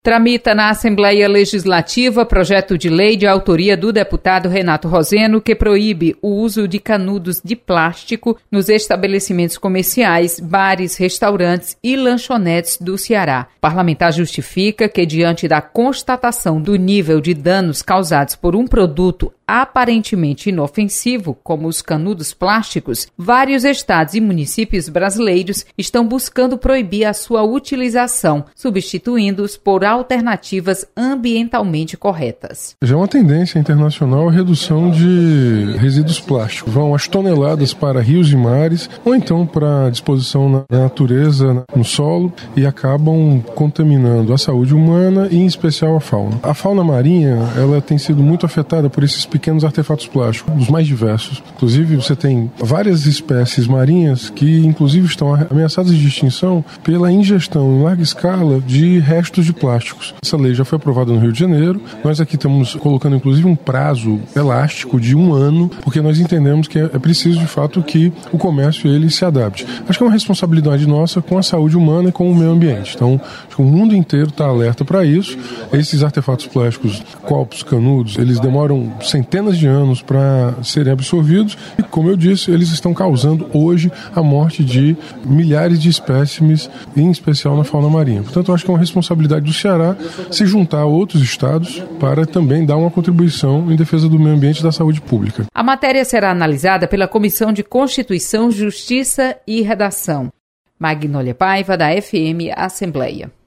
Tramita na Assembleia Legislativa projeto de lei de autoria do deputado Renato Roseno que proíbe o uso de canudos de plástico nos estabelecimentos comerciais, bares, restaurantes e lanchonetes do Ceará. O parlamentar justifica que, diante da constatação do nível de danos causados por um produto aparentemente inofensivo, como os canudos plásticos, vários estados e municípios brasileiros estão buscando proibir a sua utilização, substituindo-os por alternativas ambientalmente corretas. Já é uma tendência internacional a redução de resíduos plásticos. Vão as toneladas para rios e mares, ou então para disposição na natureza, no solo, e acabam contaminando a saúde humana e, em especial, a fauna. A fauna marinha, ela tem sido muito afetada por esses pequenos artefatos plásticos, os mais diversos. Inclusive, você tem várias espécies marinhas que, inclusive, estão ameaçadas de extinção pela ingestão em larga escala de restos de plásticos. Essa lei já foi aprovada no Rio de Janeiro. Nós aqui estamos colocando, inclusive, um prazo elástico de 1 ano, porque nós entendemos que é preciso, de fato, que o comércio ele se adapte. Acho que é uma responsabilidade nossa com a saúde humana e com o meio ambiente. Então, acho que o mundo inteiro está alerta para isso. Esses artefatos plásticos, copos, canudos, eles demoram centenas de anos para serem absorvidos e, como eu disse, eles estão causando hoje a morte de milhares de espécimes, em especial na fauna marinha. Portanto, eu acho que é uma responsabilidade do Ceará se juntar a outros estados para também dar uma contribuição em defesa do meio ambiente e da saúde pública. A matéria será analisada pela Comissão de Constituição, Justiça e Redação. Magnólia Paiva, da FM Assembleia.